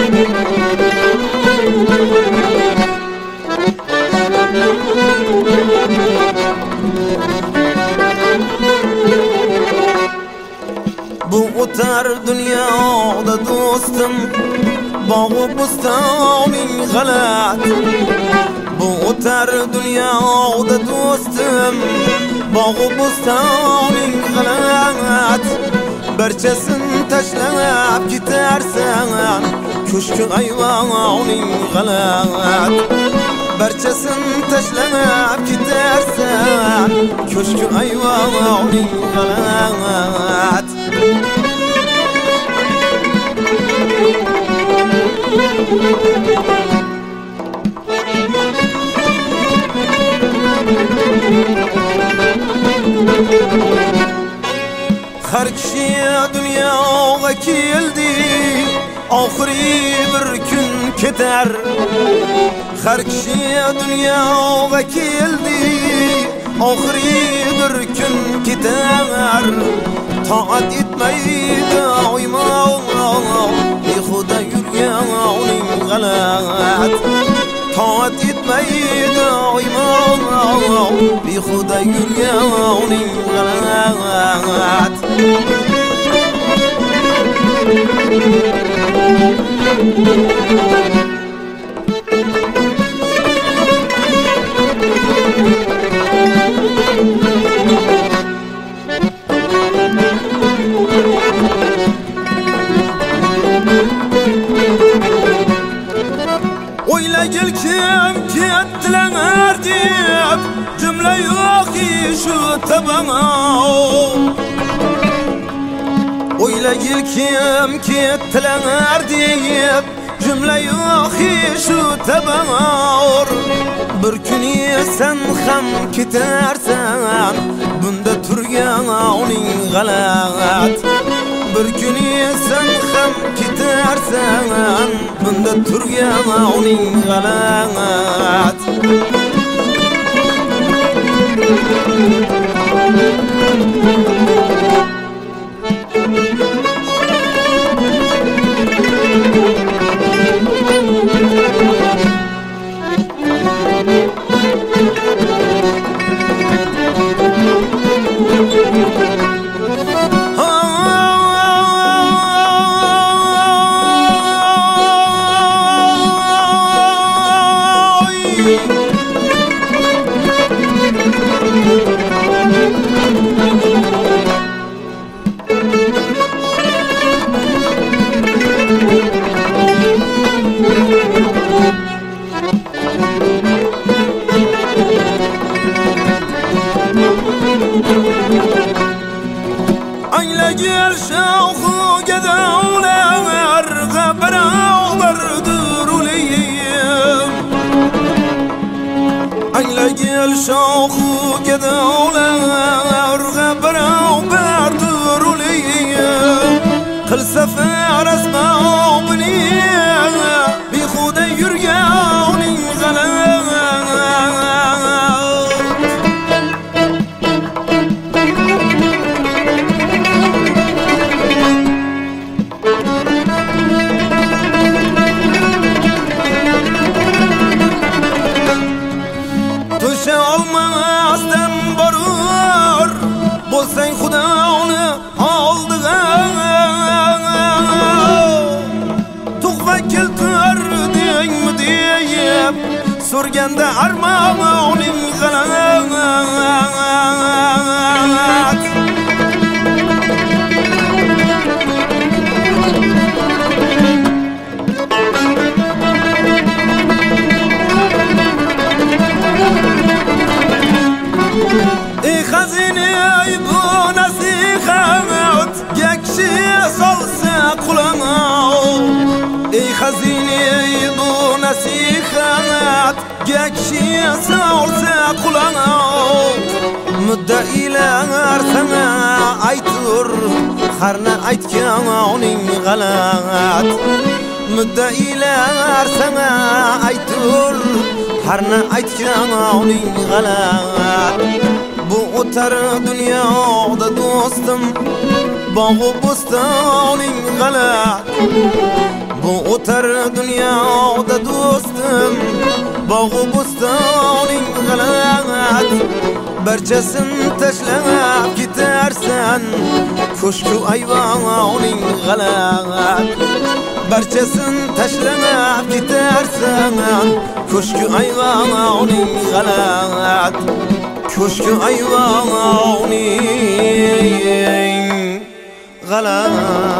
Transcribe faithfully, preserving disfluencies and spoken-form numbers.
Bu o'tar dunyoda do'stim, bog'u bustoning g'alat. Bu o'tar dunyoda do'stim, bog'u bustoning g'alat. Barchasin tashlab ketarsan, ko'shki ayvoning g'alat. Barchasin tashlab ketarsan, ko'shki ayvoning g'alat. Har kishi dunyoga keldi, oxiri bir kun ketar. Har kishi dunyoga keldi, oxiri bir kun ketar. Taat etmaydi doimo, behuda yurganing g'alat. Taat etmaydi doimo, behuda yurganing g'alat. O'ylagil kim ketdilar deb, jumla yo'q shu tabana. O'ylagil kim ketdilar deb, jumla yo'q shu tabana. Bir kun sen ham ketarsan, bunda turganing g'alat. Bir kun sen ham ketarsan, bunda turganing g'alat. Anglagil şavhu gedavlar, beraberdir uliyim. Anglagil şavhu gedavlar, beraberdir uliyim. Qilsa faras ma'bini, behuda yurganing g'alat. Tusha olmasdan borur, bo'lsang Xudoni oldiga. Tuhfa keltirdingmi deyib, so'rganda armoning g'alat. Ey xazine bu nasihat, yakshi solsa qulama. Ey xazine bu nasihat, yakshi solsa qulama. Muddailar sana aytur, harna aytganing g'alat. Muddailar sana aytur, harna aytganing g'alat. Bu o'tar dunyoda do'stim, bog'u bustoning g'alat. Bu otar dünyada dostum, bağı bostaning galat. Barchasin tashlab ketarsan, ko'shku ayvoning galat. Barchasin tashlab ketarsan, ko'shku ayvoning galat. Ko'shku ayvoning galat.